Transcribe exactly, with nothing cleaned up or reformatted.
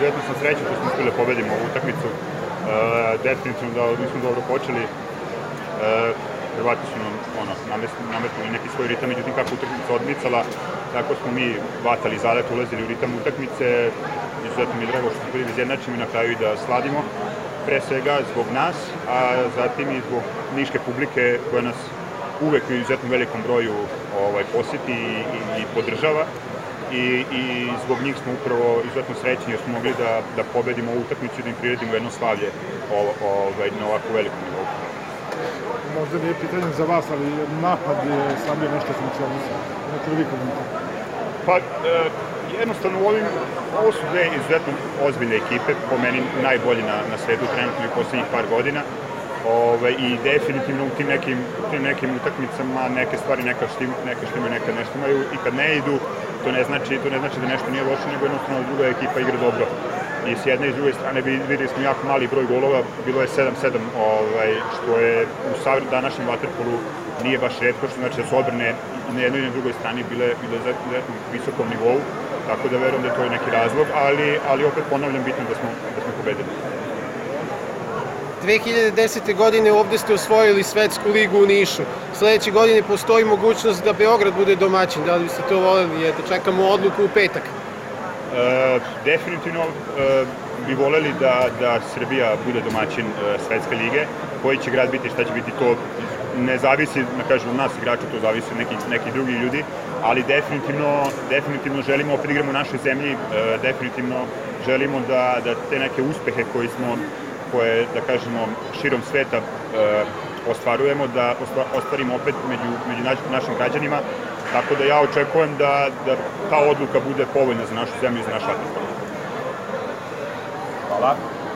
izuzetno sam srećan što smo uspeli da pobedimo ovu utakmicu. E, definitivno da nismo dobro počeli. E, Hrvati su nam ono, nametnuli neki svoj ritam, međutim kako utakmica odmicala, tako smo mi vatali zalet, ulazili u ritam utakmice. Izuzetno mi je drago što smo bili izjednačeni na kraju i da sladimo, pre svega zbog nas, a zatim i zbog niške publike koja nas uvek u izuzetno velikom broju ovaj, poseti i, i, i podržava. I, i zbog njih smo upravo izuzetno srećni jer smo mogli da, da pobedimo ovu utakmicu i da im priredimo jedno slavlje o, ovaj, na ovako velikom nivou. Možda nije pitanje za vas, ali napad je slabije nešto funkcionisao. Imate li vi komentar? Pa, e, jednostavno u ovim, ovo su dve izuzetno ozbiljne ekipe, po meni najbolji na, na svetu trenutno i poslednjih par godina. Ove, I definitivno u tim nekim, u tim nekim utakmicama neke stvari neka štim, neka štimaju, neka ne štimaju i kad ne idu, to ne znači, to ne znači da nešto nije loše, nego jednostavno druga ekipa igra dobro. I s jedne i s druge strane videli smo jako mali broj golova, bilo je sedam sedam, ovaj, što je u današnjem vaterpolu nije baš retko, što znači da su odbrane na jednoj i na drugoj strani bile, bile izuzetno visokom nivou, tako da verujem da je to neki razlog, ali, ali opet ponavljam, bitno da smo, da smo pobedili. dve hiljade desete. godine ovde ste osvojili svetsku ligu u Nišu. Sledeće godine postoji mogućnost da Beograd bude domaćin. Da li biste to voljeli? Eto, čekamo odluku u petak. E, definitivno e, bi voleli da, da Srbija bude domaćin e, svetske lige. Koji će grad biti, šta će biti, to ne zavisi, da kažem, od nas igrača, to zavisi od nekih, nekih drugih ljudi, ali definitivno, definitivno želimo opet igramo u našoj zemlji, e, definitivno želimo da, da te neke uspehe koji smo koje, da kažemo, širom sveta e, ostvarujemo, da ostvarimo opet među, među naš, našim građanima, tako da ja očekujem da, da ta odluka bude povoljna za našu zemlju i za naš vaterpolo. Hvala.